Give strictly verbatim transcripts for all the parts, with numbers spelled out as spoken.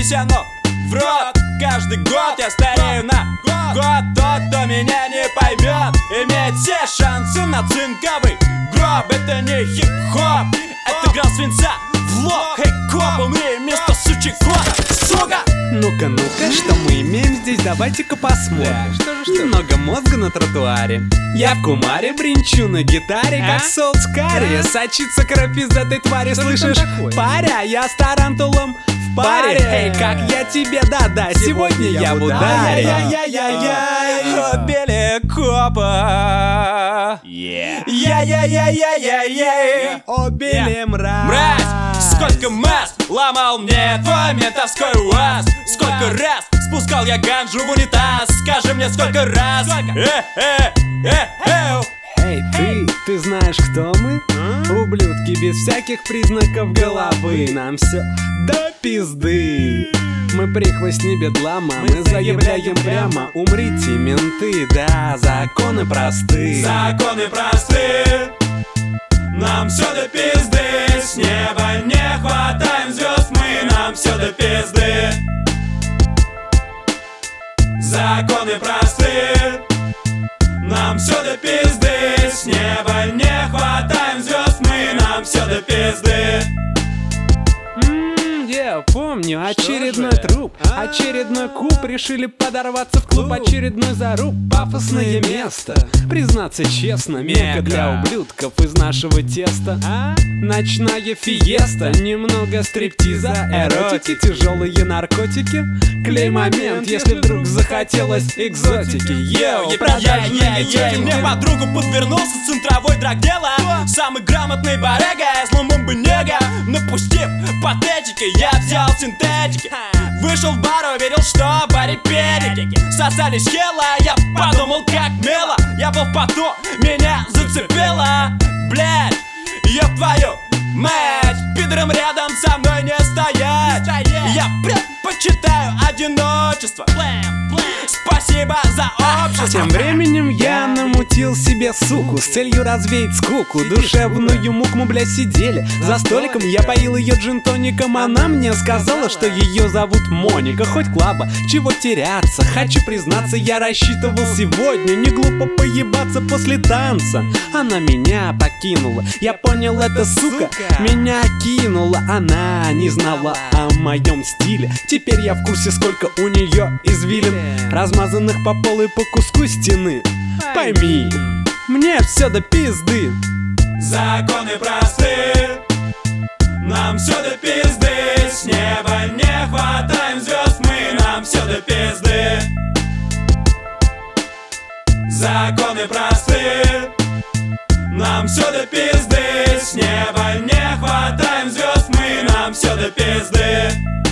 занесено в рот. Каждый год я старею на год. Тот, кто меня не поймет, имеет все шансы на цинковый гроб. Это не хип-хоп, это гром свинца в лоб. Эй, коп, умри вместо сучий кот, сука! Ну-ка, ну-ка, что мы имеем здесь? Давайте-ка посмотрим. Да, что же, что? Немного мозга на тротуаре. Я в кумаре бринчу на гитаре, А? как соус-карри. А? Сочится кровь из этой твари, Что же слышишь? там такое? Паря, я с тарантулом в паре. паре. Эй, как я тебе, да-да, сегодня я в ударе. Ай-яй-яй-яй-яй, убили копа. Я-я-я-я-я-яй. Убили мразь. Мразь, сколько масс ломал мне твой ментовской УАЗ. Сколько раз спускал я ганжу в унитаз. Скажи мне, сколько раз. Э-э-э-э. Эй, ты, ты знаешь, кто мы? Ублюдки без всяких признаков головы. Нам все до пизды. Мы прихвостни бедлама, мы заявляем прямо: умрите, менты, да, законы просты. Законы просты, нам все до пизды. С неба не хватаем звезд, мы, нам все до пизды. Законы просты, нам все до пизды. С неба не хватаем звезд, мы, нам все до пизды. М, Я помню, очередной же? труп, А? очередной куб. Решили подорваться в клуб, Клуб. очередной заруб. Пафосное место, признаться честно, мека Мека. для ублюдков из нашего теста. А? Ночная фиеста, немного стриптиза, эротики, тяжелые наркотики. Клей-момент, если вдруг захотелось экзотики. Йоу, Я, продажные я, тёлки. мне подругу подвернулся центровой драгдела. Самый грамотный барыга, сломом бы нега. Напустив патетики, я взял синтетики. Вышел в бар, уверил, что в баре педики. Сосались хела, я подумал, как мило. Я был в поту, меня зацепило. Блять, я твою мать, пидором рядом со мной не стоять. Я предпочитаю одиночество. Спасибо за общество. Тем временем я намутил себе суку с целью развеять скуку. Душевную муку мы, бля, сидели за столиком. Я поил ее джин-тоником. Она мне сказала, что ее зовут Моника. Хоть клаба, чего теряться. Хочу признаться, я рассчитывал сегодня не глупо поебаться после танца. Она меня покинула. Я понял, это сука меня кинула. Она не знала о моем стиле. Теперь я в курсе, сколько у нее извилин, размазанных по полу и по куску стены. Пойми, мне все до пизды. Законы просты, нам все до пизды. С неба не хватаем звезд, мы, нам все до пизды. Законы просты, нам все до пизды. С неба не хватаем звезд, мы, нам все до пизды.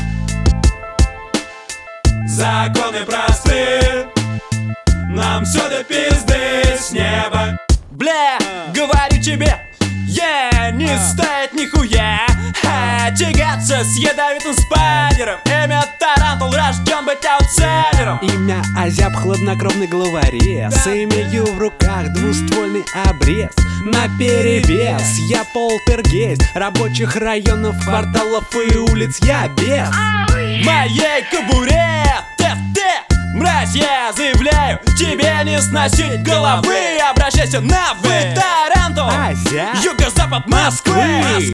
Законы просты, нам все до пизды. С неба. Бля, говорю тебе, я не стоит нихуя а, тягаться с ядовитым спайдером. Имя Тарантул, рожден быть аутсайдером. Имя Азяб, хладнокровный главорез. Имею в руках двуствольный обрез. На перевес я полтергейст рабочих районов, кварталов и улиц. Я без В моей кобуре ТФТ, мразь, я заявляю, тебе не сносить головы. Обращайся на вы, Тарантул, Азяб, юго-запад Москвы.